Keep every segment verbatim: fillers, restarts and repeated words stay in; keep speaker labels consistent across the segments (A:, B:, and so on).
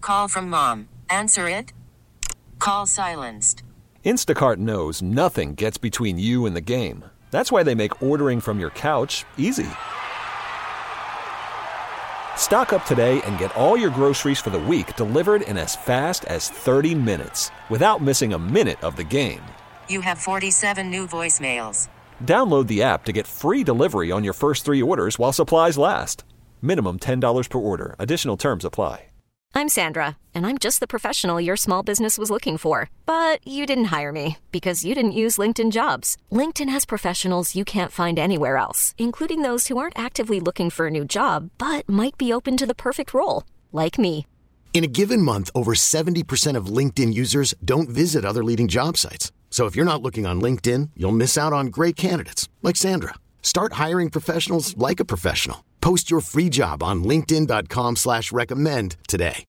A: Call from mom. Answer it. Call silenced.
B: Instacart knows nothing gets between you and the game. That's why they make ordering from your couch easy. Stock up today and get all your groceries for the week delivered in as fast as thirty minutes without missing a minute of the game.
A: You have forty-seven new voicemails.
B: Download the app to get free delivery on your first three orders while supplies last. Minimum ten dollars per order. Additional terms apply.
C: I'm Sandra, and I'm just the professional your small business was looking for. But you didn't hire me because you didn't use LinkedIn Jobs. LinkedIn has professionals you can't find anywhere else, including those who aren't actively looking for a new job, but might be open to the perfect role, like me.
D: In a given month, over seventy percent of LinkedIn users don't visit other leading job sites. So if you're not looking on LinkedIn, you'll miss out on great candidates like Sandra. Start hiring professionals like a professional. Post your free job on linkedin.com slash recommend today.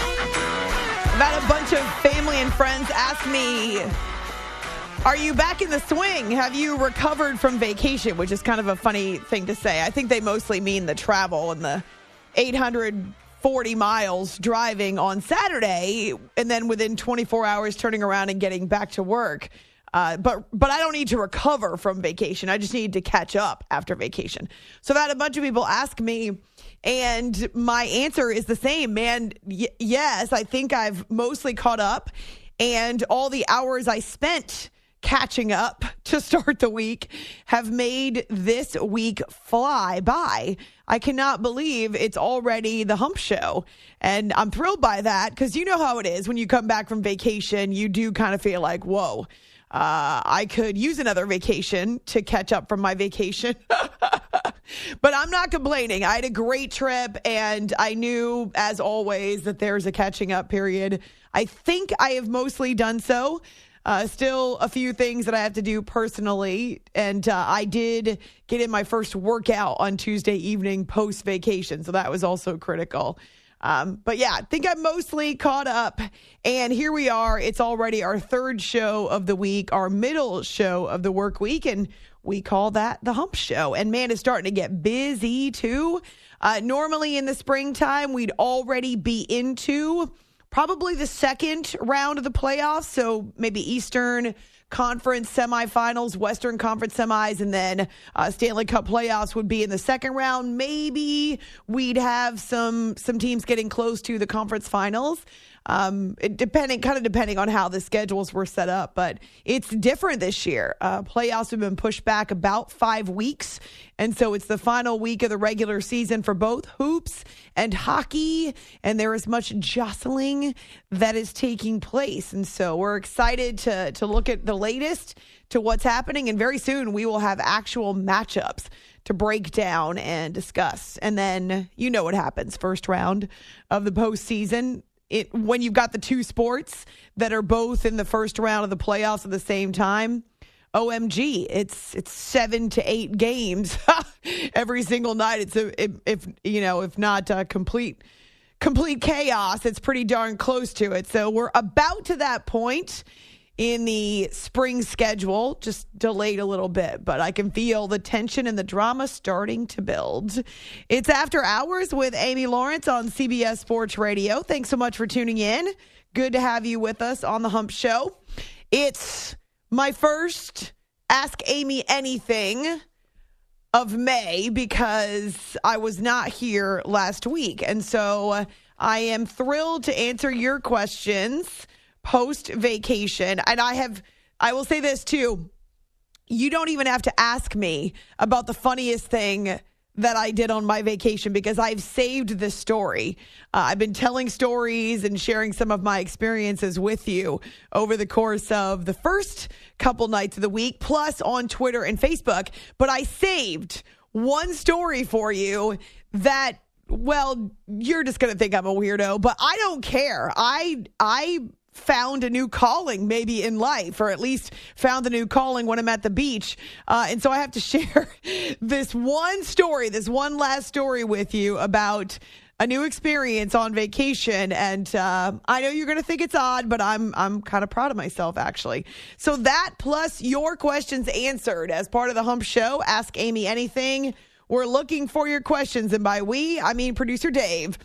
E: I've had a bunch of family and friends ask me, are you back in the swing? Have you recovered from vacation? Which is kind of a funny thing to say. I think they mostly mean the travel and the eight hundred forty miles driving on Saturday and then within twenty-four hours turning around and getting back to work. Uh, but but I don't need to recover from vacation. I just need to catch up after vacation. So I've had a bunch of people ask me, and my answer is the same, man. Y- yes, I think I've mostly caught up, and all the hours I spent catching up to start the week have made this week fly by. I cannot believe it's already the hump show. And I'm thrilled by that because you know how it is when you come back from vacation, you do kind of feel like, whoa. Uh, I could use another vacation to catch up from my vacation. But I'm not complaining. I had a great trip, and I knew, as always, that there's a catching up period. I think I have mostly done so. Uh, still a few things that I have to do personally, and uh, I did get in my first workout on Tuesday evening post-vacation, so that was also critical. Um, but yeah, I think I'm mostly caught up, and here we are. It's already our third show of the week, our middle show of the work week, and we call that the hump show. And man, it's starting to get busy too. Uh, normally in the springtime, we'd already be into probably the second round of the playoffs. So maybe Eastern Conference semifinals, Western Conference semis, and then uh, Stanley Cup playoffs would be in the second round. Maybe we'd have some some teams getting close to the conference finals. Um, it depending, kind of depending on how the schedules were set up, but it's different this year. Uh, playoffs have been pushed back about five weeks, and so it's the final week of the regular season for both hoops and hockey, and there is much jostling that is taking place, and so we're excited to to look at the latest to what's happening, and very soon we will have actual matchups to break down and discuss, and then you know what happens first round of the postseason. It, when you've got the two sports that are both in the first round of the playoffs at the same time, O M G, it's it's seven to eight games every single night. It's a, if, if you know if not uh, complete complete chaos, it's pretty darn close to it. So we're about to that point in the spring schedule, just delayed a little bit, but I can feel the tension and the drama starting to build. It's After Hours with Amy Lawrence on C B S Sports Radio. Thanks so much for tuning in. Good to have you with us on the Hump Show. It's my first Ask Amy Anything of May because I was not here last week. And so I am thrilled to answer your questions post-vacation. And I have, I will say this too, you don't even have to ask me about the funniest thing that I did on my vacation because I've saved this story. Uh, I've been telling stories and sharing some of my experiences with you over the course of the first couple nights of the week, plus on Twitter and Facebook. But I saved one story for you that, well, you're just going to think I'm a weirdo, but I don't care. I, I, found a new calling maybe in life, or at least found a new calling when I'm at the beach. Uh, and so I have to share this one story, this one last story with you about a new experience on vacation. And uh, I know you're going to think it's odd, but I'm I'm kind of proud of myself, actually. So that plus your questions answered as part of the Hump Show, Ask Amy Anything. We're looking for your questions. And by we, I mean producer Dave.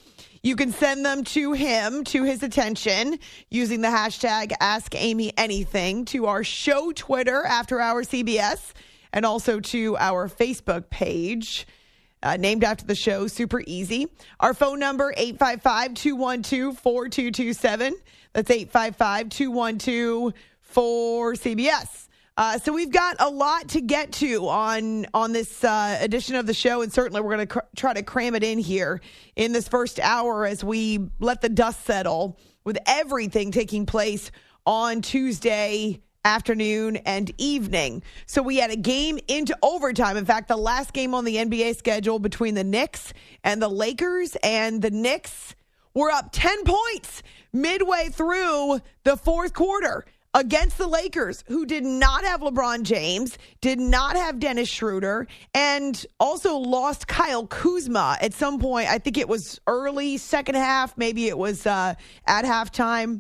E: You can send them to him, to his attention, using the hashtag AskAmyAnything to our show Twitter, After Hours C B S, and also to our Facebook page, uh, named after the show. Super easy. Our phone number, eight five five, two one two, four two two seven. That's eight five five, two one two, four C B S. Uh, so we've got a lot to get to on on this uh, edition of the show, and certainly we're going to cr- try to cram it in here in this first hour as we let the dust settle with everything taking place on Tuesday afternoon and evening. So we had a game into overtime. In fact, the last game on the N B A schedule between the Knicks and the Lakers, and the Knicks were up ten points midway through the fourth quarter against the Lakers, who did not have LeBron James, did not have Dennis Schroeder, and also lost Kyle Kuzma at some point. I think it was early second half. Maybe it was uh, at halftime.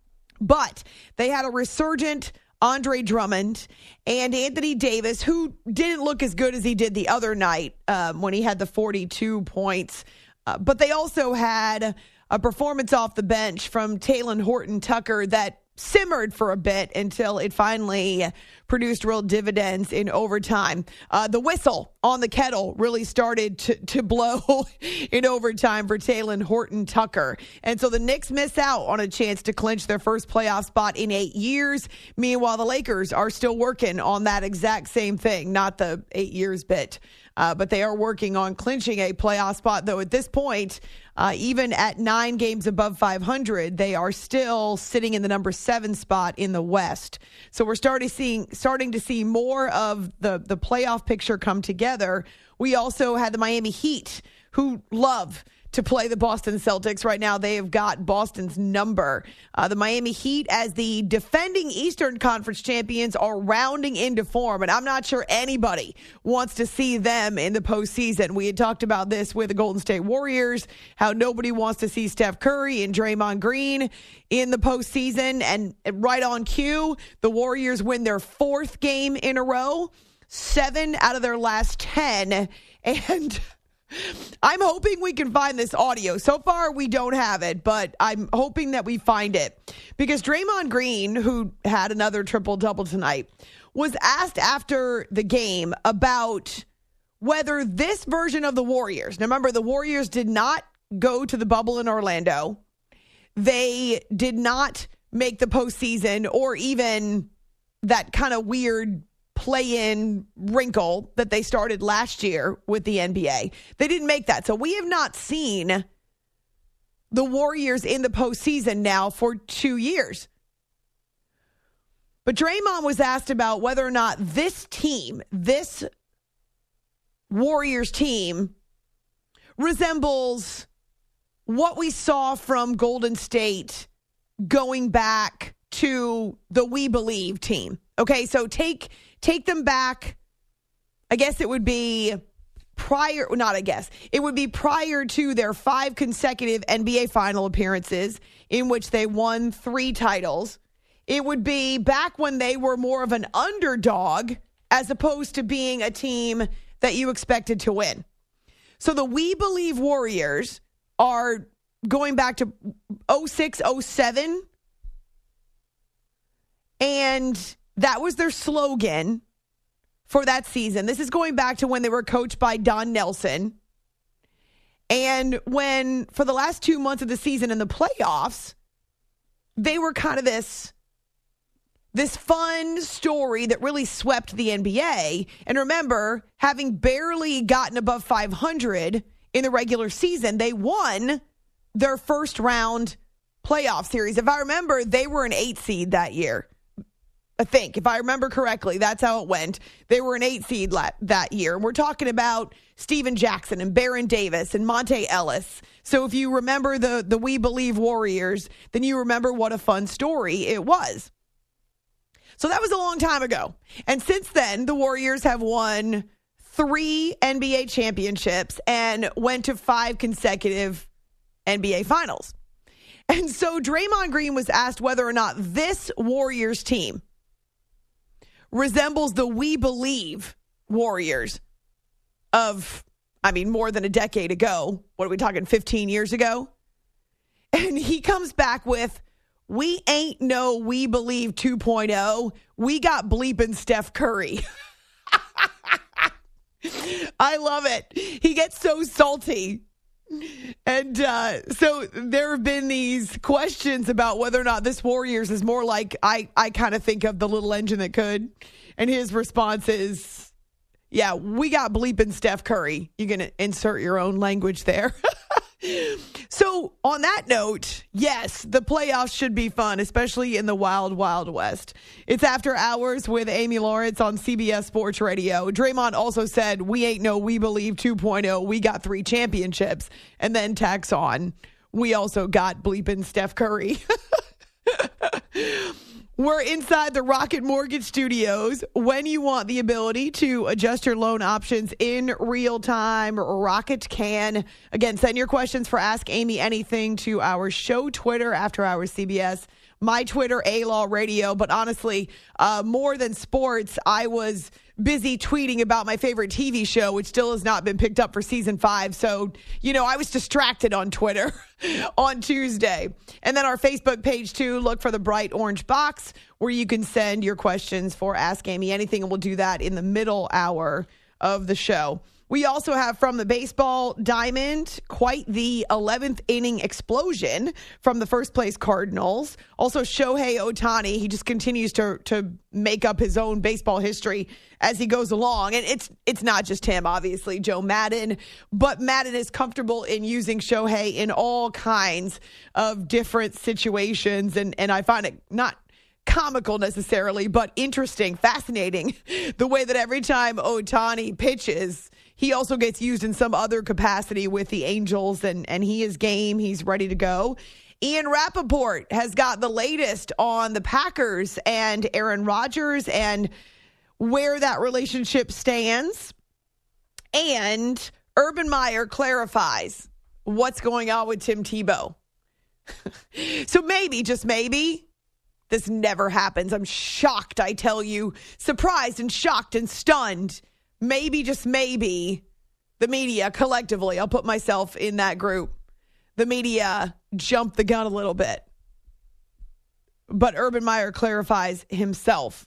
E: But they had a resurgent Andre Drummond and Anthony Davis, who didn't look as good as he did the other night um, when he had the forty-two points. Uh, but they also had a performance off the bench from Talen Horton-Tucker that simmered for a bit until it finally produced real dividends in overtime. Uh, the whistle on the kettle really started to, to blow in overtime for Talen Horton-Tucker. And so the Knicks miss out on a chance to clinch their first playoff spot in eight years. Meanwhile, the Lakers are still working on that exact same thing, not the eight years bit. Uh, but they are working on clinching a playoff spot, though at this point, uh, even at nine games above five hundred, they are still sitting in the number seven spot in the West. So we're starting seeing starting to see more of the, the playoff picture come together. We also had the Miami Heat, who love to play the Boston Celtics. Right now, they have got Boston's number. Uh, the Miami Heat, as the defending Eastern Conference champions, are rounding into form, and I'm not sure anybody wants to see them in the postseason. We had talked about this with the Golden State Warriors, how nobody wants to see Steph Curry and Draymond Green in the postseason, and right on cue, the Warriors win their fourth game in a row, seven out of their last ten, and I'm hoping we can find this audio. So far, we don't have it, but I'm hoping that we find it. Because Draymond Green, who had another triple-double tonight, was asked after the game about whether this version of the Warriors, now remember, the Warriors did not go to the bubble in Orlando. They did not make the postseason or even that kind of weird play-in wrinkle that they started last year with the N B A. They didn't make that. So we have not seen the Warriors in the postseason now for two years. But Draymond was asked about whether or not this team, this Warriors team, resembles what we saw from Golden State going back to the We Believe team. Okay, so take take them back. I guess it would be prior, not I guess, it would be prior to their five consecutive N B A final appearances in which they won three titles. It would be back when they were more of an underdog as opposed to being a team that you expected to win. So the We Believe Warriors are going back to oh six oh seven, and that was their slogan for that season. This is going back to when they were coached by Don Nelson. And when, for the last two months of the season in the playoffs, they were kind of this, this fun story that really swept the N B A. And remember, having barely gotten above five hundred in the regular season, they won their first round playoff series. If I remember, they were an eight seed that year. I think, if I remember correctly, that's how it went. They were an eight seed la- that year. And we're talking about Steven Jackson and Baron Davis and Monte Ellis. So if you remember the, the We Believe Warriors, then you remember what a fun story it was. So that was a long time ago. And since then, the Warriors have won three N B A championships and went to five consecutive N B A finals. And so Draymond Green was asked whether or not this Warriors team resembles the We Believe Warriors of, I mean, more than a decade ago. What are we talking, fifteen years ago? And he comes back with, we ain't no We Believe two point oh. We got bleeping Steph Curry. I love it. He gets so salty. And uh, so there have been these questions about whether or not this Warriors is more like, I, I kind of think of the little engine that could. And his response is, yeah, we got bleeping Steph Curry. You're going to insert your own language there. So on that note, yes, the playoffs should be fun, especially in the wild, wild west. It's After Hours with Amy Lawrence on C B S Sports Radio. Draymond also said, we ain't no We Believe two point oh. We got three championships. And then tacks on, we also got bleeping Steph Curry. We're inside the Rocket Mortgage Studios. When you want the ability to adjust your loan options in real time, Rocket can. Again, send your questions for Ask Amy Anything to our show Twitter, After Hours C B S, my Twitter, A-Law Radio. But honestly, uh, more than sports, I was busy tweeting about my favorite T V show, which still has not been picked up for season five. So, you know, I was distracted on Twitter on Tuesday. And then our Facebook page, too, look for the bright orange box where you can send your questions for Ask Amy Anything, and we'll do that in the middle hour of the show. We also have from the baseball diamond, quite the eleventh inning explosion from the first place Cardinals. Also Shohei Ohtani, he just continues to to make up his own baseball history as he goes along. And it's it's not just him, obviously, Joe Madden, but Madden is comfortable in using Shohei in all kinds of different situations. And, and I find it not comical necessarily, but interesting, fascinating, the way that every time Ohtani pitches, he also gets used in some other capacity with the Angels, and, and he is game. He's ready to go. Ian Rappaport has got the latest on the Packers and Aaron Rodgers and where that relationship stands. And Urban Meyer clarifies what's going on with Tim Tebow. So maybe, just maybe, this never happens. I'm shocked, I tell you, surprised and shocked and stunned. Maybe, just maybe, the media collectively, I'll put myself in that group, the media jumped the gun a little bit. But Urban Meyer clarifies himself,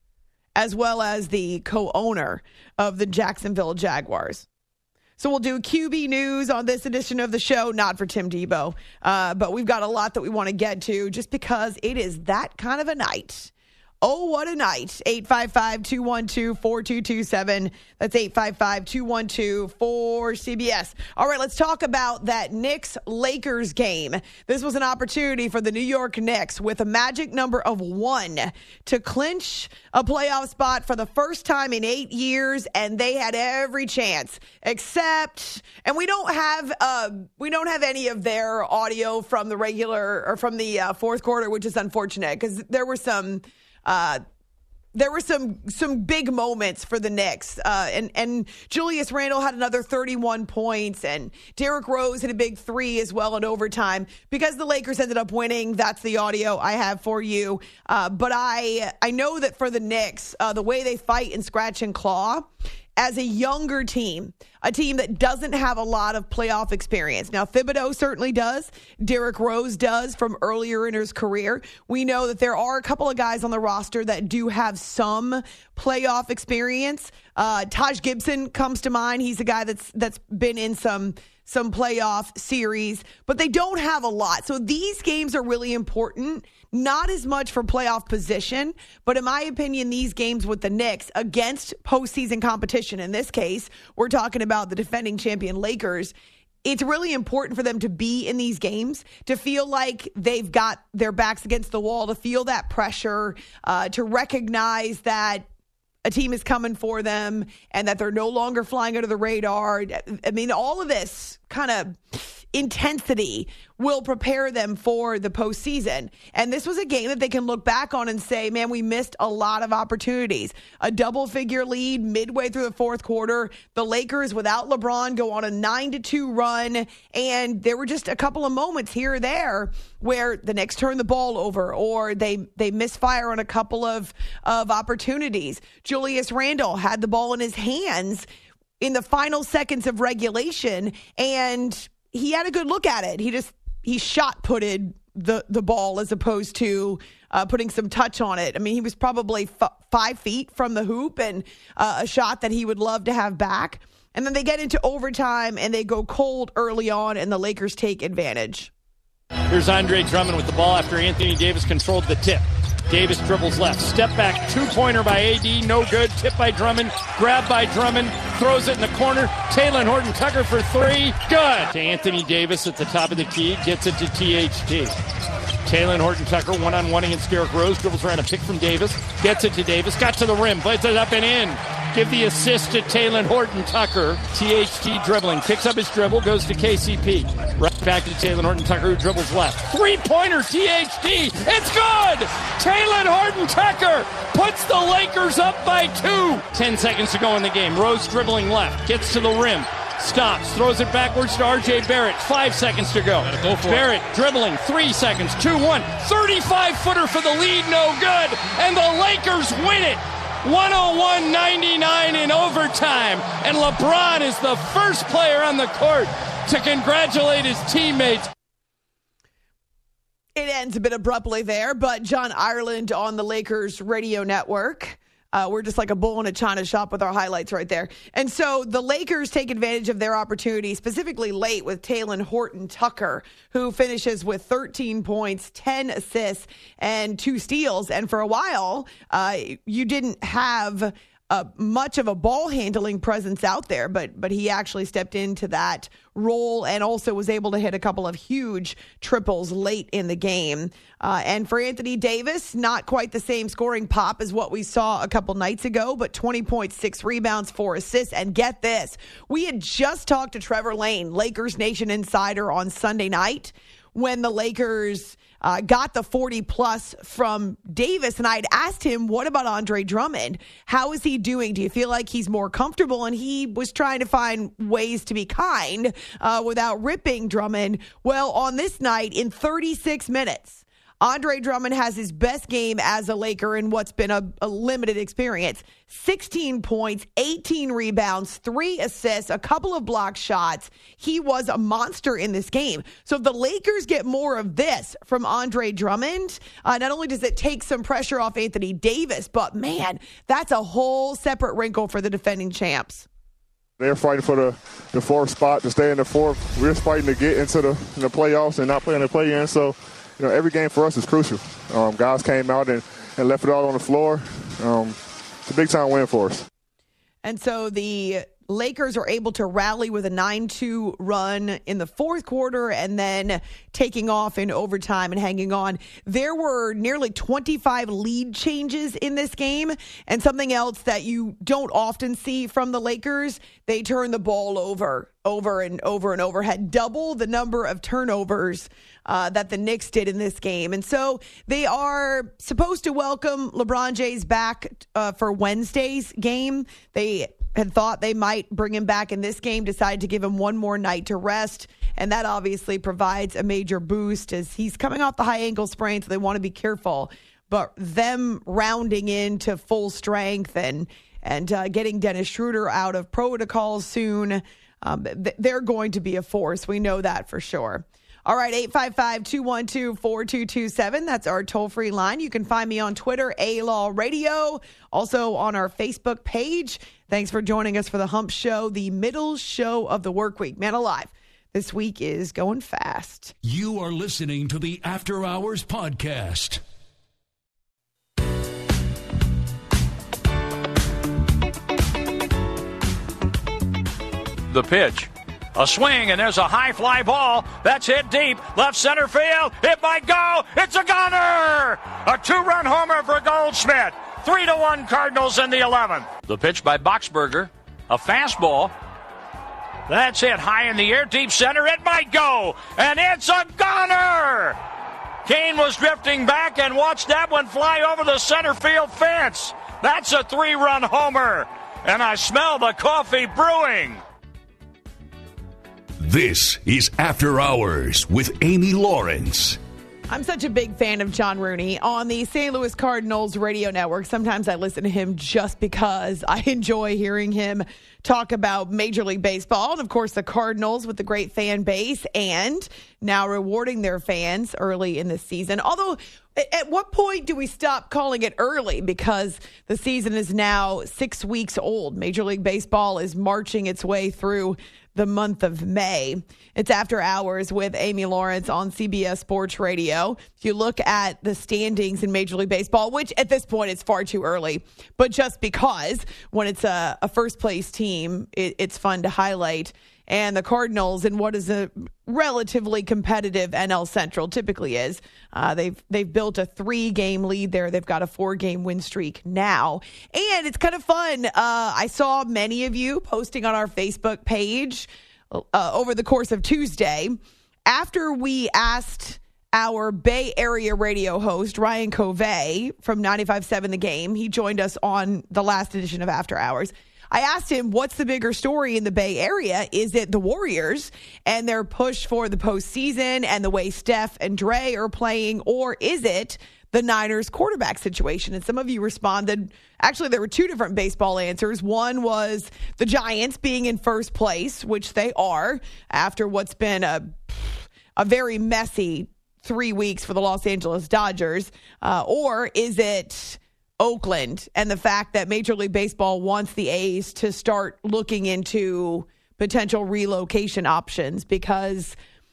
E: as well as the co-owner of the Jacksonville Jaguars. So we'll do Q B news on this edition of the show, not for Tim Tebow, uh, but we've got a lot that we want to get to just because it is that kind of a night. Oh, what a night. eight five five, two one two, four two two seven. That's eight five five, two one two, four C B S. All right, let's talk about that Knicks-Lakers game. This was an opportunity for the New York Knicks with a magic number of one to clinch a playoff spot for the first time in eight years, and they had every chance. Except, and we don't have uh, we don't have any of their audio from the regular or from the uh, fourth quarter, which is unfortunate because there were some. Uh, there were some some big moments for the Knicks. Uh, and, and Julius Randle had another thirty-one points, and Derrick Rose had a big three as well in overtime. Because the Lakers ended up winning, that's the audio I have for you. Uh, but I, I know that for the Knicks, uh, the way they fight and scratch and claw, as a younger team, a team that doesn't have a lot of playoff experience. Now, Thibodeau certainly does. Derrick Rose does from earlier in his career. We know that there are a couple of guys on the roster that do have some playoff experience. Uh, Taj Gibson comes to mind. He's a guy that's that's been in some some playoff series, but they don't have a lot. So these games are really important, not as much for playoff position, but in my opinion, these games with the Knicks against postseason competition, in this case, we're talking about the defending champion Lakers, it's really important for them to be in these games, to feel like they've got their backs against the wall, to feel that pressure, uh, to recognize that a team is coming for them and that they're no longer flying under the radar. I mean, all of this kind of intensity will prepare them for the postseason. And this was a game that they can look back on and say, man, we missed a lot of opportunities. A double-figure lead midway through the fourth quarter. The Lakers, without LeBron, go on a nine to two run. And there were just a couple of moments here or there where the Knicks turned the ball over or they, they misfire on a couple of, of opportunities. Julius Randle had the ball in his hands in the final seconds of regulation, and he had a good look at it. He just he shot putted the, the ball as opposed to uh, putting some touch on it. I mean, he was probably f- five feet from the hoop and uh, a shot that he would love to have back. And then they get into overtime and they go cold early on and the Lakers take advantage.
F: Here's Andre Drummond with the ball after Anthony Davis controlled the tip. Davis dribbles left. Step back. Two-pointer by A D. No good. Tip by Drummond. Grab by Drummond. Throws it in the corner. Talen Horton-Tucker for three. Good. To Anthony Davis at the top of the key. Gets it to T H T. Talen Horton-Tucker one-on-one against Derrick Rose. Dribbles around a pick from Davis. Gets it to Davis. Got to the rim. Plays it up and in. Give the assist to Talen Horton-Tucker. T H T dribbling. Picks up his dribble. Goes to K C P. Right back to Talen Horton-Tucker, who dribbles left. Three-pointer T H T. It's good! Talen Horton-Tucker puts the Lakers up by two. Ten seconds to go in the game. Rose dribbling left. Gets to the rim. Stops. Throws it backwards to R J Barrett. Five seconds to go. go Barrett it. dribbling. Three seconds. Two one. thirty-five footer for the lead. No good. And the Lakers win it. one oh one ninety-nine in overtime. And LeBron is the first player on the court to congratulate his teammates.
E: It ends a bit abruptly there, but John Ireland on the Lakers radio network. Uh, we're just like a bull in a china shop with our highlights right there. And so the Lakers take advantage of their opportunity, specifically late with Talen Horton-Tucker, who finishes with thirteen points, ten assists, and two steals. And for a while, uh, you didn't have Uh, much of a ball handling presence out there, but but he actually stepped into that role and also was able to hit a couple of huge triples late in the game. Uh, and for Anthony Davis, not quite the same scoring pop as what we saw a couple nights ago, but twenty points, six rebounds, four assists. And get this, we had just talked to Trevor Lane, Lakers Nation insider, on Sunday night when the Lakers Uh, got the forty plus from Davis, and I had asked him, what about Andre Drummond? How is he doing? Do you feel like he's more comfortable? And he was trying to find ways to be kind uh, without ripping Drummond. Well, on this night, in thirty-six minutes, Andre Drummond has his best game as a Laker in what's been a, a limited experience. sixteen points, eighteen rebounds, three assists, a couple of block shots. He was a monster in this game. So if the Lakers get more of this from Andre Drummond, uh, not only does it take some pressure off Anthony Davis, but man, that's a whole separate wrinkle for the defending champs.
G: They're fighting for the, the fourth spot to stay in the fourth. We're fighting to get into the, in the playoffs and not playing the play-in. So, you know, every game for us is crucial. Um, guys came out and, and left it all on the floor. Um, it's a big-time win for us.
E: And so the Lakers are able to rally with a nine two run in the fourth quarter and then taking off in overtime and hanging on. There were nearly twenty-five lead changes in this game, and something else that you don't often see from the Lakers, they turn the ball over, over and over and over, had double the number of turnovers uh, that the Knicks did in this game. And so they are supposed to welcome LeBron James back uh, for Wednesday's game. They had thought they might bring him back in this game, decided to give him one more night to rest. And that obviously provides a major boost as he's coming off the high ankle sprain, so they want to be careful. But them rounding into full strength and and uh, getting Dennis Schroeder out of protocol soon, um, th- they're going to be a force. We know that for sure. All right, eight five five, two one two, four two two seven. That's our toll-free line. You can find me on Twitter, A-Law Radio, also on our Facebook page. Thanks for joining us for the Hump Show, the middle show of the work week. Man alive, this week is going fast.
H: You are listening to the After Hours Podcast.
I: The pitch. A swing, and there's a high fly ball. That's hit deep. Left center field. It might go. It's a gunner! A two-run homer for Goldschmidt. Three to one Cardinals in the eleventh. The pitch by Boxberger. A fastball. That's hit high in the air, deep center. It might go. And it's a gunner! Kane was drifting back and watched that one fly over the center field fence. That's a three-run homer. And I smell the coffee brewing.
H: This is After Hours with Amy Lawrence.
E: I'm such a big fan of John Rooney on the Saint Louis Cardinals radio network. Sometimes I listen to him just because I enjoy hearing him talk about Major League Baseball and, of course, the Cardinals with the great fan base and now rewarding their fans early in the season. Although, at what point do we stop calling it early? Because the season is now six weeks old. Major League Baseball is marching its way through the month of May. It's After Hours with Amy Lawrence on C B S Sports Radio. If you look at the standings in Major League Baseball, which at this point it's far too early, but just because when it's a, a first place team, it, it's fun to highlight. And the Cardinals, in what is a relatively competitive N L Central, typically is, uh, they've they've built a three-game lead there. They've got a four-game win streak now. And it's kind of fun. Uh, I saw many of you posting on our Facebook page uh, over the course of Tuesday. After we asked our Bay Area radio host, Ryan Covey from ninety-five point seven The Game, he joined us on the last edition of After Hours. I asked him, what's the bigger story in the Bay Area? Is it the Warriors and their push for the postseason and the way Steph and Dre are playing, or is it the Niners quarterback situation? And some of you responded, actually, there were two different baseball answers. One was the Giants being in first place, which they are after what's been a, a very messy three weeks for the Los Angeles Dodgers. Uh, or is it Oakland and the fact that Major League Baseball wants the A's to start looking into potential relocation options because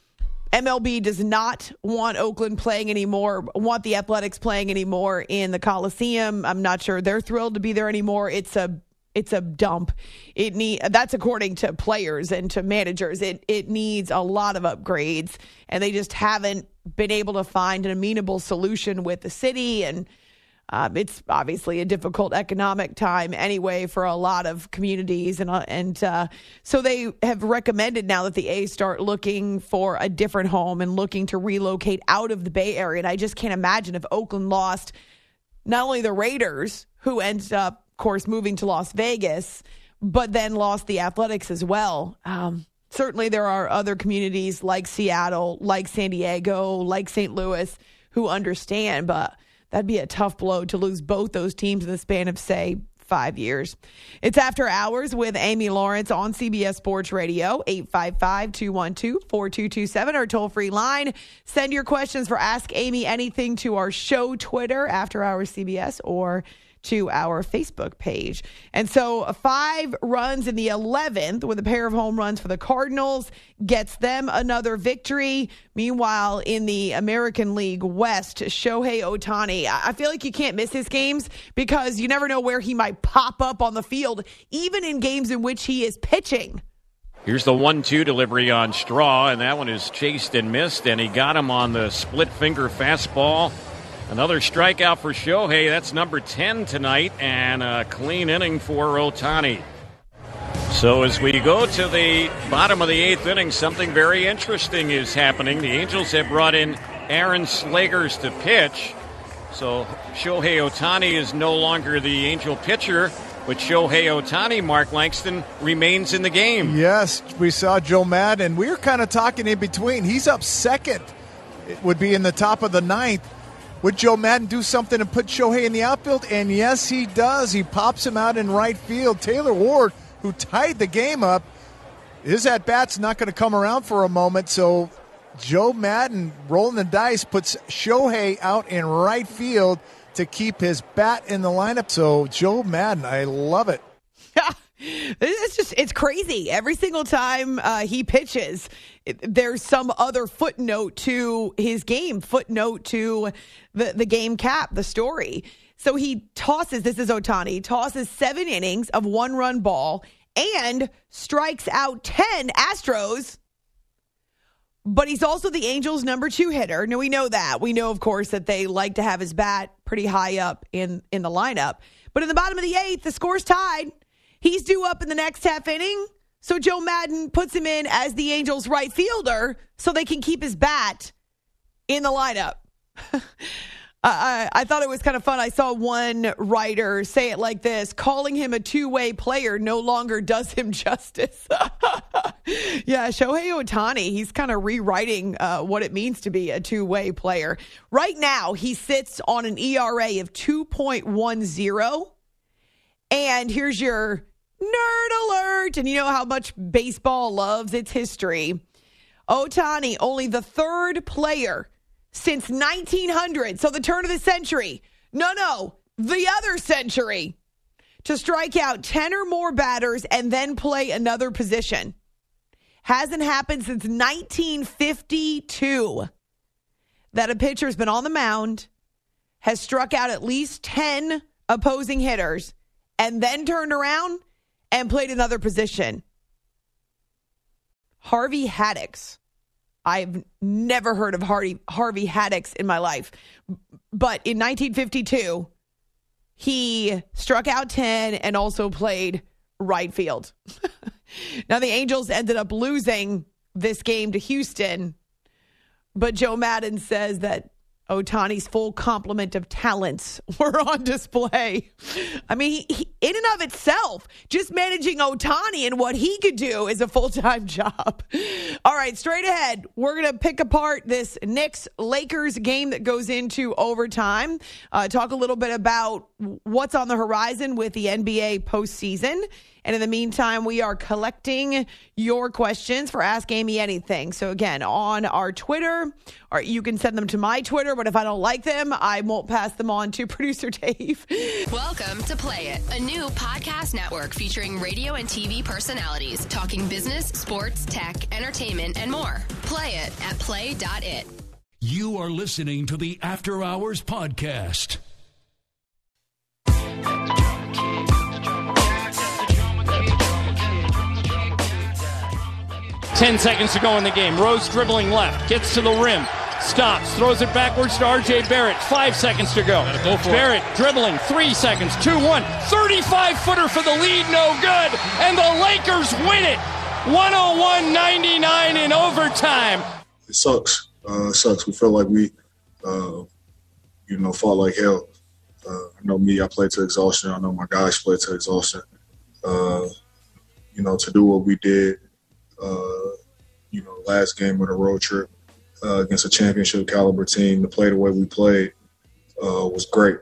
E: M L B does not want Oakland playing anymore, want the Athletics playing anymore in the Coliseum. I'm not sure they're thrilled to be there anymore. It's a it's a dump. It need that's according to players and to managers. It it needs a lot of upgrades, and they just haven't been able to find an amenable solution with the city. And Um, it's obviously a difficult economic time anyway for a lot of communities. And, uh, and uh, so they have recommended now that the A's start looking for a different home and looking to relocate out of the Bay Area. And I just can't imagine if Oakland lost not only the Raiders, who ends up, of course, moving to Las Vegas, but then lost the Athletics as well. Um, certainly there are other communities like Seattle, like San Diego, like Saint Louis who understand, but that'd be a tough blow to lose both those teams in the span of, say, five years. It's After Hours with Amy Lawrence on C B S Sports Radio, eight five five, two one two, four two two seven, our toll-free line. Send your questions for Ask Amy Anything to our show Twitter, After Hours C B S, or to our Facebook page. And so five runs in the eleventh with a pair of home runs for the Cardinals gets them another victory. Meanwhile, in the American League West, Shohei Ohtani, I feel like you can't miss his games because you never know where he might pop up on the field, even in games in which he is pitching.
I: Here's the one two delivery on Straw, and that one is chased and missed, and he got him on the split-finger fastball. Another strikeout for Shohei. That's number ten tonight, and a clean inning for Ohtani. So as we go to the bottom of the eighth inning, something very interesting is happening. The Angels have brought in Aaron Slegers to pitch. So Shohei Ohtani is no longer the Angel pitcher, but Shohei Ohtani, Mark Langston, remains in the game.
J: Yes, we saw Joe Maddon. We were kind of talking in between. He's up second. It would be in the top of the ninth. Would Joe Maddon do something and put Shohei in the outfield? And yes, he does. He pops him out in right field. Taylor Ward, who tied the game up, his at-bat's not going to come around for a moment. So Joe Maddon, rolling the dice, puts Shohei out in right field to keep his bat in the lineup. So Joe Maddon, I love it.
E: It's just, it's crazy. Every single time uh, he pitches, it, there's some other footnote to his game, footnote to the, the game cap, the story. So he tosses, this is Ohtani, tosses seven innings of one-run ball and strikes out ten Astros. But he's also the Angels' number two hitter. Now, we know that. We know, of course, that they like to have his bat pretty high up in, in the lineup. But in the bottom of the eighth, the score's tied. He's due up in the next half inning, so Joe Maddon puts him in as the Angels' right fielder so they can keep his bat in the lineup. I, I thought it was kind of fun. I saw one writer say it like this: calling him a two-way player no longer does him justice. Yeah, Shohei Ohtani, he's kind of rewriting uh, what it means to be a two-way player. Right now, he sits on an E R A of two point one oh. And here's your nerd alert. And you know how much baseball loves its history. Ohtani, only the third player since nineteen hundred, so the turn of the century. No, no, the other century. To strike out ten or more batters and then play another position. Hasn't happened since nineteen fifty-two that a pitcher's been on the mound, has struck out at least ten opposing hitters, and then turned around and played another position. Harvey Haddix. I've never heard of Harvey, Harvey Haddix in my life. But in nineteen fifty-two, he struck out ten and also played right field. Now, the Angels ended up losing this game to Houston. But Joe Maddon says that Ohtani's full complement of talents were on display. I mean, he, he, in and of itself, just managing Ohtani and what he could do is a full-time job. All right, straight ahead, we're going to pick apart this Knicks-Lakers game that goes into overtime. Uh, talk a little bit about what's on the horizon with the N B A postseason. And in the meantime, we are collecting your questions for Ask Amy Anything. So again, on our Twitter, or you can send them to my Twitter, but if I don't like them, I won't pass them on to producer Dave.
K: Welcome to Play It, a new podcast network featuring radio and T V personalities talking business, sports, tech, entertainment, and more. Play it at play dot it.
H: You are listening to the After Hours Podcast.
F: Ten seconds to go in the game. Rose dribbling left, gets to the rim, stops, throws it backwards to R J Barrett. Five seconds to go. go Barrett it. dribbling, three seconds, two one. thirty-five footer for the lead, no good. And the Lakers win it. one oh one ninety-nine in overtime.
L: It sucks. Uh, it sucks. We feel like we, uh, you know, fought like hell. Uh, I know me, I played to exhaustion. I know my guys played to exhaustion. Uh, you know, to do what we did. Uh, you know, last game of the road trip uh, against a championship caliber team, to play the way we played uh, was great.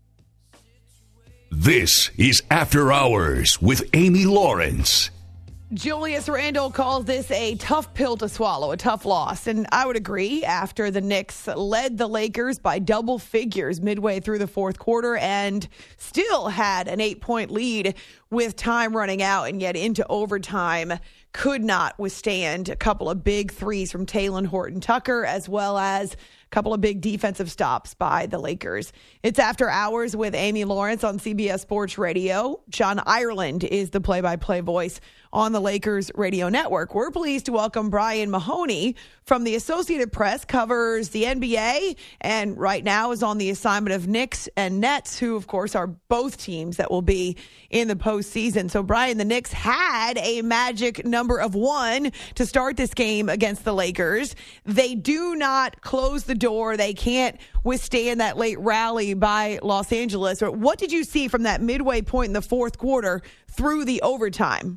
H: This is After Hours with Amy Lawrence.
E: Julius Randle calls this a tough pill to swallow, a tough loss. And I would agree after the Knicks led the Lakers by double figures midway through the fourth quarter and still had an eight-point lead with time running out, and yet into overtime could not withstand a couple of big threes from Talen Horton-Tucker, as well as a couple of big defensive stops by the Lakers. It's After Hours with Amy Lawrence on C B S Sports Radio. John Ireland is the play-by-play voice on the Lakers radio network. We're pleased to welcome Brian Mahoney from the Associated Press, covers the N B A, and right now is on the assignment of Knicks and Nets, who, of course, are both teams that will be in the postseason. So, Brian, the Knicks had a magic number of one to start this game against the Lakers. They do not close the door. They can't withstand that late rally by Los Angeles. What did you see from that midway point in the fourth quarter through the overtime?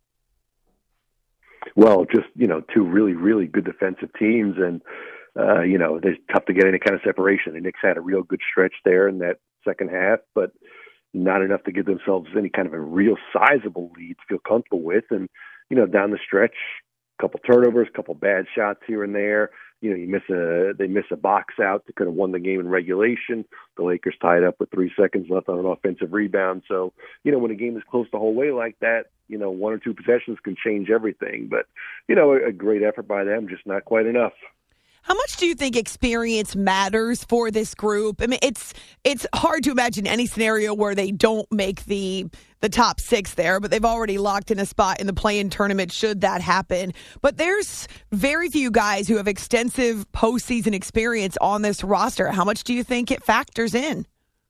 M: Well, just, you know, two really, really good defensive teams. And, uh, you know, it's tough to get any kind of separation. The Knicks had a real good stretch there in that second half, but not enough to give themselves any kind of a real sizable lead to feel comfortable with. And, you know, down the stretch, a couple turnovers, a couple bad shots here and there. You know, you miss a they miss a box out that could have won the game in regulation. The Lakers tied up with three seconds left on an offensive rebound. So, you know, when a game is close the whole way like that, you know, one or two possessions can change everything. But, you know, a, a great effort by them, just not quite enough.
E: How much do you think experience matters for this group? I mean, it's it's hard to imagine any scenario where they don't make the the top six there, but they've already locked in a spot in the play-in tournament should that happen. But there's very few guys who have extensive postseason experience on this roster. How much do you think it factors in?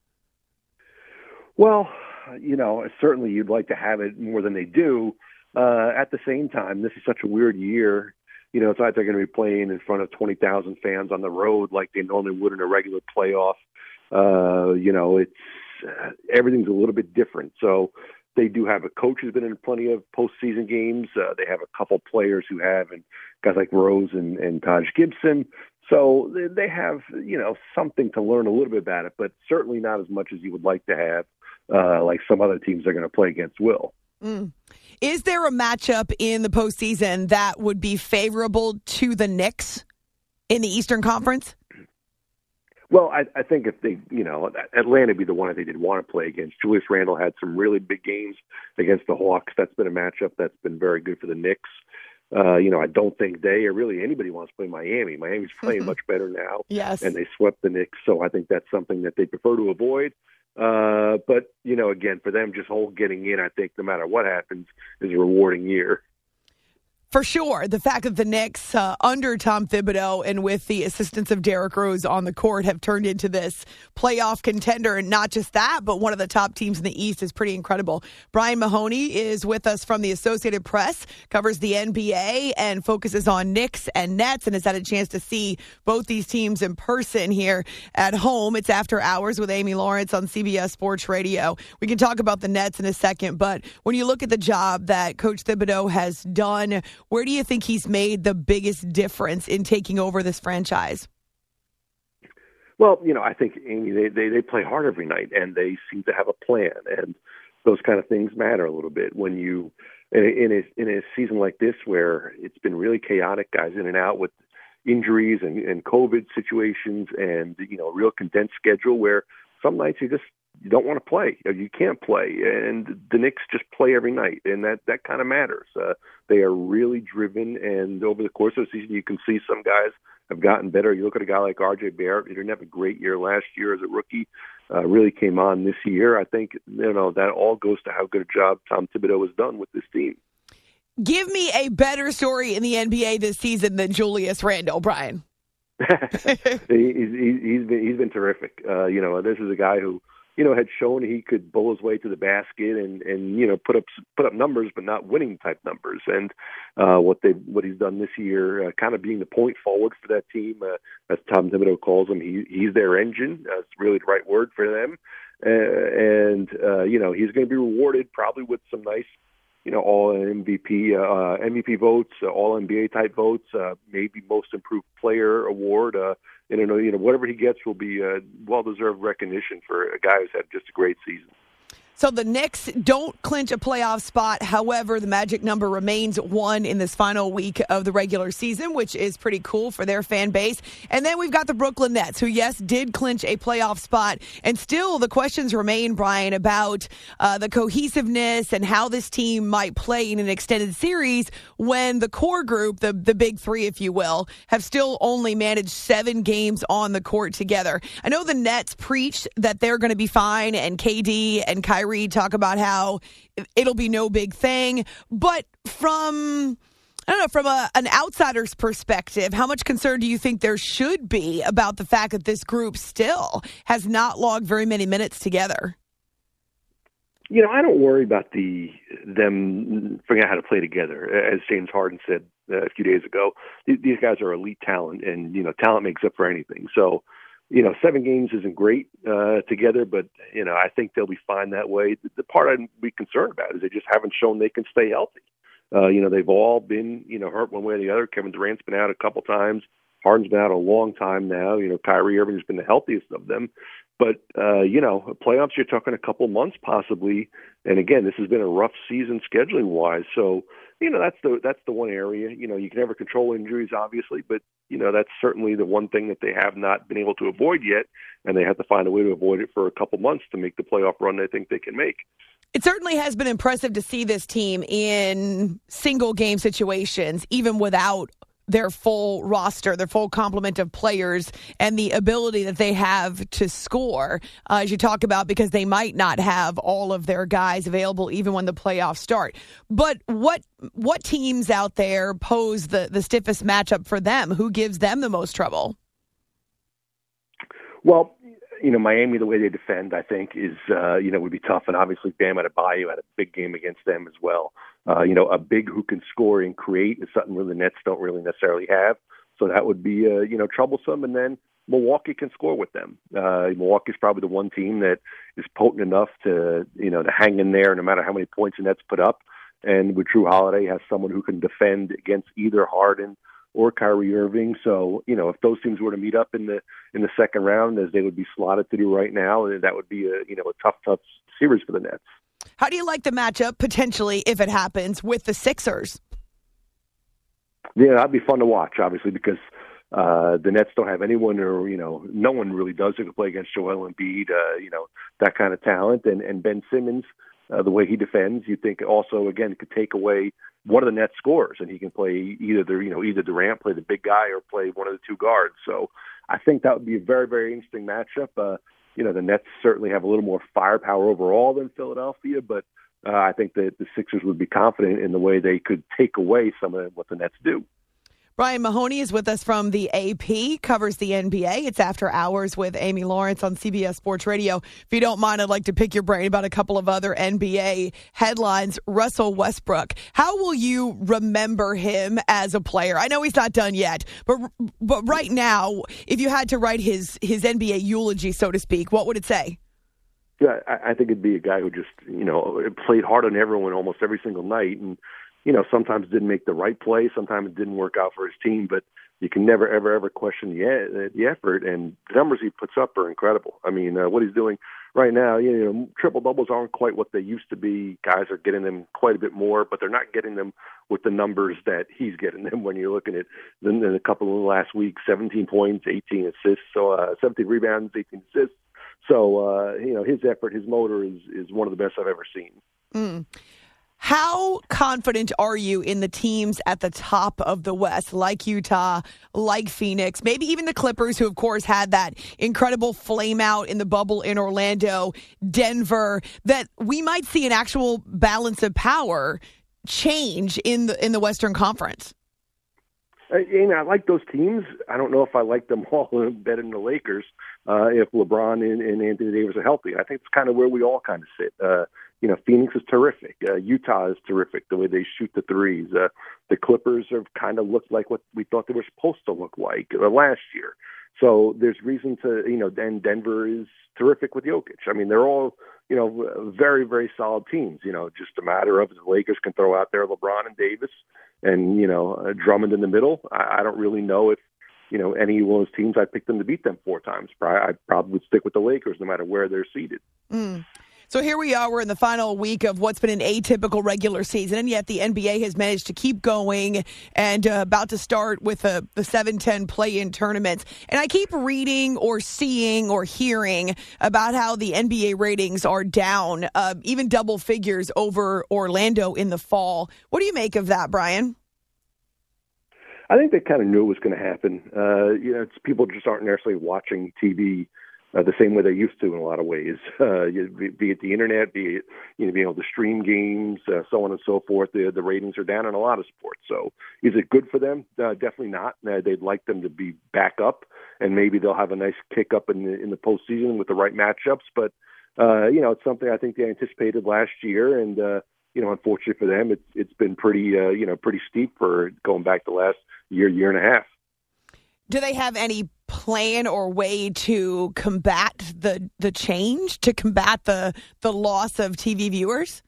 M: Well, you know, certainly you'd like to have it more than they do. Uh, at the same time, this is such a weird year. You know, it's like they're going to be playing in front of twenty thousand fans on the road like they normally would in a regular playoff. Uh, you know, it's uh, everything's a little bit different. So they do have a coach who's been in plenty of postseason games. Uh, they have a couple players who have, and guys like Rose and, and Taj Gibson. So they, they have, you know, something to learn a little bit about it, but certainly not as much as you would like to have, uh, like some other teams are going to play against will.
E: Mm. Is there a matchup in the postseason that would be favorable to the Knicks in the Eastern Conference?
M: Well, I, I think if they, you know, Atlanta would be the one that they did want to play against. Julius Randle had some really big games against the Hawks. That's been a matchup that's been very good for the Knicks. Uh, you know, I don't think they or really anybody wants to play Miami. Miami's playing much better now.
E: Yes.
M: And they swept the Knicks, so I think that's something that they prefer to avoid. Uh, but, you know, again, for them, just whole getting in, I think no matter what happens, is a rewarding year.
E: For sure, the fact that the Knicks, uh, under Tom Thibodeau and with the assistance of Derrick Rose on the court, have turned into this playoff contender. And not just that, but one of the top teams in the East is pretty incredible. Brian Mahoney is with us from the Associated Press, covers the N B A and focuses on Knicks and Nets, and has had a chance to see both these teams in person here at home. It's After Hours with Amy Lawrence on C B S Sports Radio. We can talk about the Nets in a second, but when you look at the job that Coach Thibodeau has done, where do you think he's made the biggest difference in taking over this franchise?
M: Well, you know, I think, Amy, they, they, they play hard every night, and they seem to have a plan, and those kind of things matter a little bit when you, in a, in a, in a season like this where it's been really chaotic, guys in and out with injuries and, and COVID situations and, you know, a real condensed schedule where some nights you just you don't want to play. You can't play. And the Knicks just play every night, and that, that kind of matters. Uh, they are really driven, and over the course of the season, you can see some guys have gotten better. You look at a guy like R J Barrett, who didn't have a great year last year as a rookie, uh, really came on this year. I think, you know, that all goes to how good a job Tom Thibodeau has done with this team.
E: Give me a better story in the N B A this season than Julius Randle, Brian.
M: he's, he's, been, he's been terrific. Uh, you know, this is a guy who, you know, had shown he could bowl his way to the basket and, and you know, put up put up numbers, but not winning type numbers. And uh, what they what he's done this year, uh, kind of being the point forward for that team, uh, as Tom Thibodeau calls him, he he's their engine. That's really the right word for them. Uh, and uh, you know, he's going to be rewarded probably with some nice, you know, all M V P uh, M V P votes, uh, all N B A type votes, uh, maybe most improved player award. Uh, and you know, you know, whatever he gets will be uh, well-deserved recognition for a guy who's had just a great season.
E: So the Knicks don't clinch a playoff spot. However, the magic number remains one in this final week of the regular season, which is pretty cool for their fan base. And then we've got the Brooklyn Nets, who, yes, did clinch a playoff spot. And still the questions remain, Brian, about uh, the cohesiveness and how this team might play in an extended series when the core group, the, the big three, if you will, have still only managed seven games on the court together. I know the Nets preach that they're going to be fine, and K D and Kyrie talk about how it'll be no big thing. But from, I don't know, from a, an outsider's perspective, how much concern do you think there should be about the fact that this group still has not logged very many minutes together?
M: You know, I don't worry about the them figuring out how to play together. As James Harden said a few days ago, these guys are elite talent, and, you know, talent makes up for anything. So, you know, seven games isn't great uh, together, but, you know, I think they'll be fine that way. The, the part I'd be concerned about is they just haven't shown they can stay healthy. Uh, you know, they've all been, you know, hurt one way or the other. Kevin Durant's been out a couple times. Harden's been out a long time now. You know, Kyrie Irving's been the healthiest of them. But, uh, you know, playoffs, you're talking a couple months possibly. And, again, this has been a rough season scheduling-wise. So, you know, that's the that's the one area. You know, you can never control injuries, obviously, but, you know, that's certainly the one thing that they have not been able to avoid yet, and they have to find a way to avoid it for a couple months to make the playoff run they think they can make.
E: It certainly has been impressive to see this team in single-game situations, even without their full roster, their full complement of players, and the ability that they have to score, uh, as you talk about, because they might not have all of their guys available even when the playoffs start. But what what teams out there pose the, the stiffest matchup for them? Who gives them the most trouble?
M: Well, you know, Miami, the way they defend, I think, is, uh, you know, would be tough. And obviously, Bam Adebayo had a big game against them as well. Uh, you know, a big who can score and create is something where the Nets don't really necessarily have. So that would be, uh, you know, troublesome. And then Milwaukee can score with them. Uh, Milwaukee's probably the one team that is potent enough to, you know, to hang in there no matter how many points the Nets put up. And with Drew Holiday has someone who can defend against either Harden or Kyrie Irving. So, you know, if those teams were to meet up in the in the second round, as they would be slotted to do right now, that would be a, you know, a tough, tough series for the Nets.
E: How do you like the matchup, potentially, if it happens, with the Sixers?
M: Yeah, that'd be fun to watch, obviously, because uh, the Nets don't have anyone, or, you know, no one really does who can play against Joel Embiid, uh, you know, that kind of talent. And, and Ben Simmons, uh, the way he defends, you think also, again, could take away one of the Nets scorers, and he can play either the, you know, either Durant, play the big guy, or play one of the two guards. So I think that would be a very, very interesting matchup. Uh, you know, the Nets certainly have a little more firepower overall than Philadelphia, but uh, I think that the Sixers would be confident in the way they could take away some of what the Nets do.
E: Brian Mahoney is with us from the A P, covers the N B A. It's After Hours with Amy Lawrence on C B S Sports Radio. If you don't mind, I'd like to pick your brain about a couple of other N B A headlines. Russell Westbrook, how will you remember him as a player? I know he's not done yet, but but right now, if you had to write his, his N B A eulogy, so to speak, what would it say?
M: Yeah, I, I think it'd be a guy who just, you know, played hard on everyone almost every single night, and you know, sometimes didn't make the right play, sometimes it didn't work out for his team, but you can never, ever, ever question the the effort, and the numbers he puts up are incredible. I mean, uh, what he's doing right now, you know, triple-doubles aren't quite what they used to be. Guys are getting them quite a bit more, but they're not getting them with the numbers that he's getting them when you're looking at in a couple of last week, seventeen points, eighteen assists, so uh, seventeen rebounds, eighteen assists. So, uh, you know, his effort, his motor is, is one of the best I've ever seen.
E: Mm. How confident are you in the teams at the top of the West, like Utah, like Phoenix, maybe even the Clippers, who, of course, had that incredible flame out in the bubble in Orlando, Denver, that we might see an actual balance of power change in the in the Western Conference?
M: I, you know, I like those teams. I don't know if I like them all better than the Lakers uh, if LeBron and, and Anthony Davis are healthy. I think it's kind of where we all kind of sit. Uh, You know, Phoenix is terrific. Uh, Utah is terrific, the way they shoot the threes. Uh, the Clippers have kind of looked like what we thought they were supposed to look like uh, last year. So there's reason to, you know, then Denver is terrific with Jokic. I mean, they're all, you know, very, very solid teams. You know, just a matter of the Lakers can throw out there LeBron and Davis and, you know, uh, Drummond in the middle. I, I don't really know if, you know, any one of those teams, I'd pick them to beat them four times. I probably would stick with the Lakers no matter where they're seated.
E: Mm. So here we are. We're in the final week of what's been an atypical regular season, and yet the N B A has managed to keep going and uh, about to start with uh, the seven ten play-in tournaments. And I keep reading or seeing or hearing about how the N B A ratings are down, uh, even double figures over Orlando in the fall. What do you make of that, Brian?
M: I think they kind of knew it was going to happen. Uh, you know, it's, people just aren't necessarily watching T V Uh, the same way they used to in a lot of ways, uh, be, be it the internet, be it, you know, being able to stream games, uh, so on and so forth. The, the ratings are down in a lot of sports. So is it good for them? Uh, definitely not. Uh, they'd like them to be back up, and maybe they'll have a nice kick up in the, in the postseason with the right matchups. But, uh, you know, it's something I think they anticipated last year. And, uh, you know, unfortunately for them, it's, it's been pretty, uh, you know, pretty steep for going back the last year, year and a half.
E: Do they have any plan or way to combat the the change, to combat the the loss of T V viewers?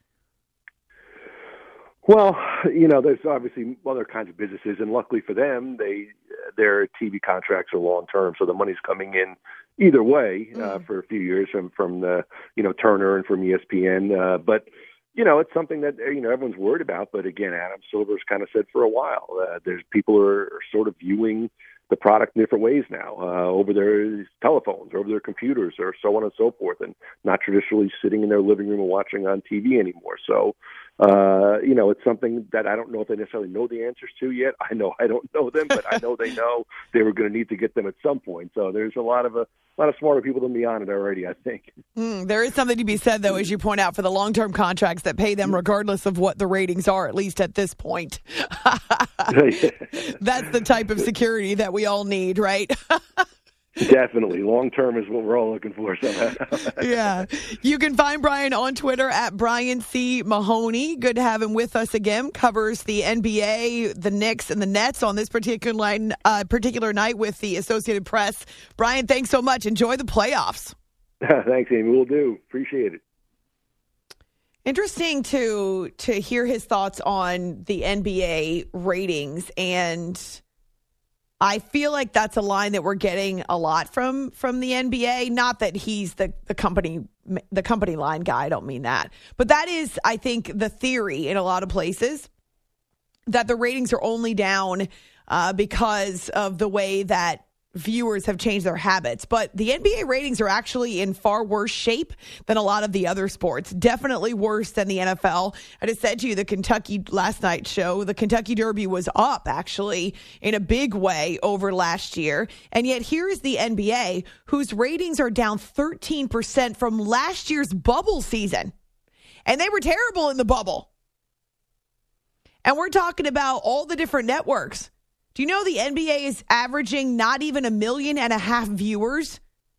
M: Well, you know, there's obviously other kinds of businesses, and luckily for them, they their T V contracts are long term, so the money's coming in either way uh, mm. for a few years from from the you know Turner and from E S P N. Uh, but you know, it's something that you know everyone's worried about. But again, Adam Silver's kind of said for a while, uh, there's people who are, are sort of viewing the product in different ways now, uh, over their telephones, or over their computers, or so on and so forth, and not traditionally sitting in their living room and watching on T V anymore. So, uh, you know, it's something that I don't know if they necessarily know the answers to yet. I know I don't know them, but I know they know they were going to need to get them at some point. So there's a lot of a, a lot of smarter people than me on it already, I think.
E: Mm, there is something to be said, though, as you point out, for the long-term contracts that pay them regardless of what the ratings are, at least at this point. That's the type of security that we all need, right?
M: Definitely. Long term is what we're all looking for somehow.
E: Yeah. You can find Brian on Twitter at Brian C. Mahoney. Good to have him with us again. Covers the N B A, the Knicks, and the Nets on this particular, line, uh, particular night with the Associated Press. Brian, thanks so much. Enjoy the playoffs.
M: Thanks, Amy. We'll do. Appreciate it.
E: Interesting to to hear his thoughts on the N B A ratings, and I feel like that's a line that we're getting a lot from from the N B A. Not that he's the, the company the company line guy. I don't mean that. But that is, I think, the theory in a lot of places, that the ratings are only down uh, because of the way that viewers have changed their habits. But the N B A ratings are actually in far worse shape than a lot of the other sports. Definitely worse than the N F L. I just said to you, the Kentucky last night's show, the Kentucky Derby was up actually in a big way over last year. And yet here is the N B A, whose ratings are down thirteen percent from last year's bubble season. And they were terrible in the bubble. And we're talking about all the different networks. Do you know the N B A is averaging not even a million and a half viewers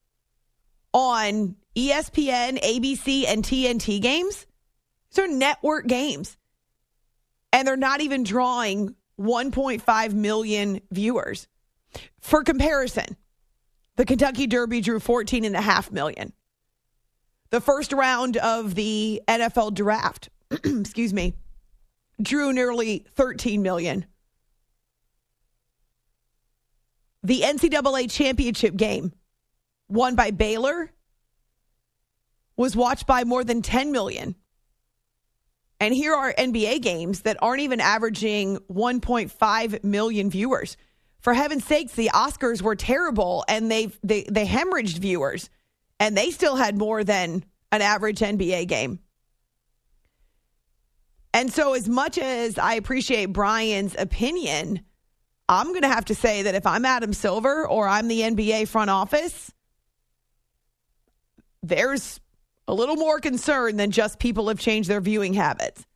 E: on E S P N, A B C, and T N T games? These are network games. And they're not even drawing one point five million viewers. For comparison, the Kentucky Derby drew fourteen point five million. The first round of the N F L draft, excuse me, drew nearly thirteen million. The N C double A championship game, won by Baylor, was watched by more than ten million. And here are N B A games that aren't even averaging one point five million viewers. For heaven's sakes, the Oscars were terrible, and they they they hemorrhaged viewers, and they still had more than an average N B A game. And so as much as I appreciate Brian's opinion, I'm going to have to say that if I'm Adam Silver or I'm the N B A front office, there's a little more concern than just people have changed their viewing habits.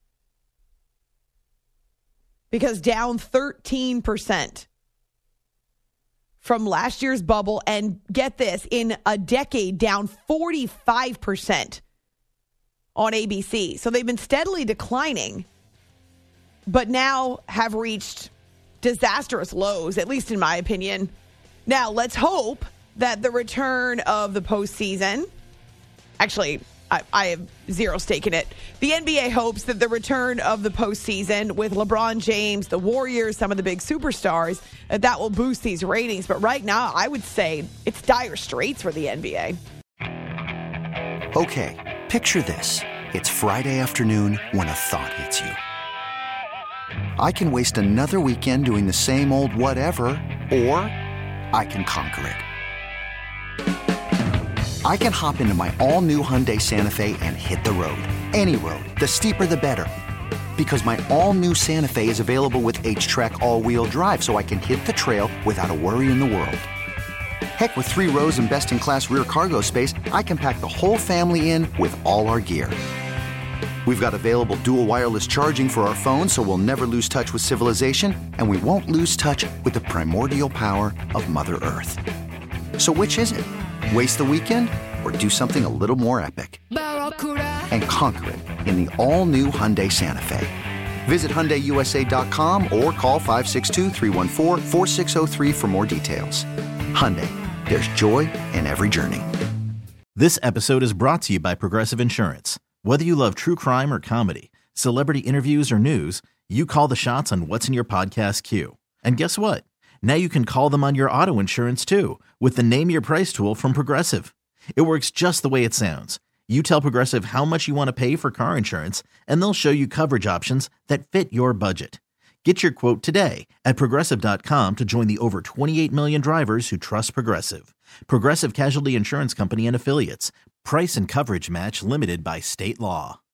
E: Because down thirteen percent from last year's bubble, and get this, in a decade, down forty-five percent on A B C. So they've been steadily declining, but now have reached disastrous lows, at least in my opinion. Now, let's hope that the return of the postseason, actually, I, I have zero stake in it. The N B A hopes that the return of the postseason with LeBron James, the Warriors, some of the big superstars, that, that will boost these ratings. But right now, I would say it's dire straits for the N B A.
N: Okay, picture this. It's Friday afternoon when a thought hits you. I can waste another weekend doing the same old whatever, or I can conquer it. I can hop into my all-new Hyundai Santa Fe and hit the road. Any road. The steeper, the better. Because my all-new Santa Fe is available with H-Track all-wheel drive, so I can hit the trail without a worry in the world. Heck, with three rows and best-in-class rear cargo space, I can pack the whole family in with all our gear. We've got available dual wireless charging for our phones, so we'll never lose touch with civilization, and we won't lose touch with the primordial power of Mother Earth. So which is it? Waste the weekend or do something a little more epic? And conquer it in the all-new Hyundai Santa Fe. Visit Hyundai U S A dot com or call five six two, three one four, four six zero three for more details. Hyundai, there's joy in every journey.
O: This episode is brought to you by Progressive Insurance. Whether you love true crime or comedy, celebrity interviews or news, you call the shots on what's in your podcast queue. And guess what? Now you can call them on your auto insurance too with the Name Your Price tool from Progressive. It works just the way it sounds. You tell Progressive how much you want to pay for car insurance, and they'll show you coverage options that fit your budget. Get your quote today at Progressive dot com to join the over twenty-eight million drivers who trust Progressive. Progressive Casualty Insurance Company and Affiliates. Price and coverage match limited by state law.